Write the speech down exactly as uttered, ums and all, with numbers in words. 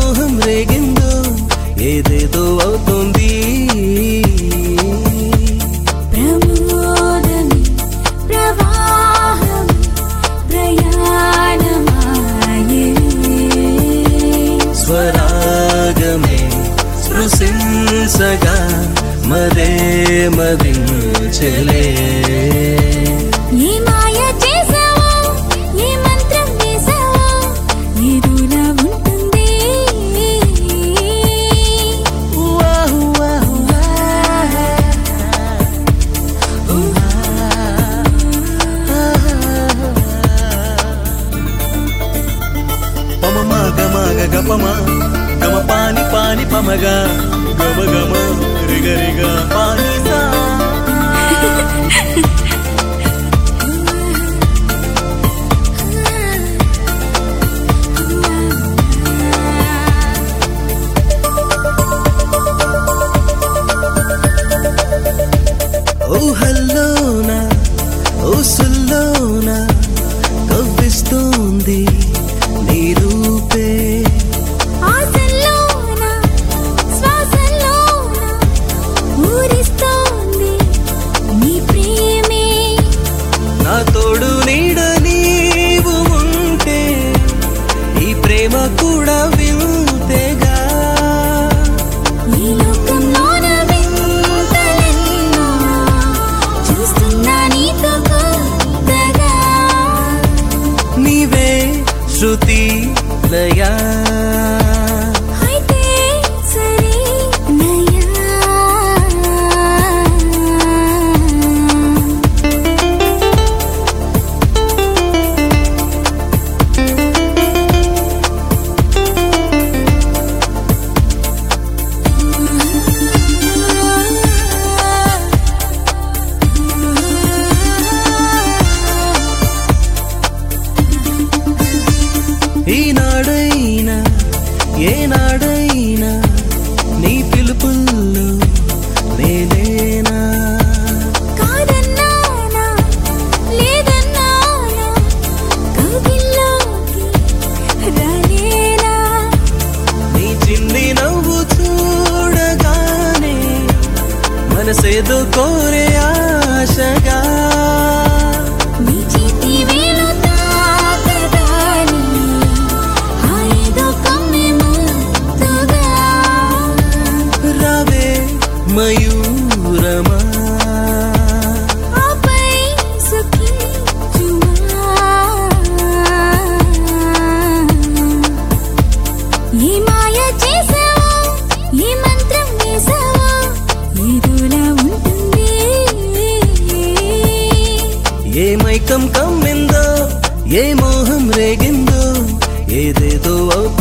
మోహం రేగిందో ఏదేదో అవుతుంది. ప్రమోదమే ప్రవాహమే ప్రయాణమాయే స్వరాగమే స్పృశించగా మదే మదించెలే. ఏ మాయ చేసావో ఏ మంత్రం వేసావో ఏదోలా ఉంటుంది. వాహ్ వాహ్ వాహ్. పమమ గమ గపమ గమ పాని పాని పమగ గమ గమ రిగ రిగ పాని సా. ఊహల్లోన ఊసుల్లోన కవ్విస్తోంది నీ రూపే. ఆశల్లోన శ్వాసల్లోన ఊరిస్తోంది నీ ప్రేమే. నా తోడు నీడ నీవు ఉంటే ఈ ప్రేమ కూడా వింతేగా. ఈ లోకంలోన వింతలెన్నో చూస్తున్నా నీతో కొత్తగా. నీవే శృతి లయా అయితే సరే నయా. ఈనాడైనా ఏనాడైనా నీ పిలుపుల్లో నేనేనా. కాదన్నానా లేదన్నానా కౌగిల్లోకి రాలేనా. నీ చిన్ని నవ్వు చూడగానే మనసేదో కోరే ఆశగా. నీ చేతి వేలు తాకగానే హాయిదో కమ్మెముద్దుగా. రావే మయూరమా ఆపై సుఖించుమా. ఏ మాయ చేసావో ఏ మంత్రం వేసావో ఏదోలా ఉంటుంది. ఏ మైకం కమ్మిందో ఏ మోహం రేగిందో ఏదేదో అవుతుంది.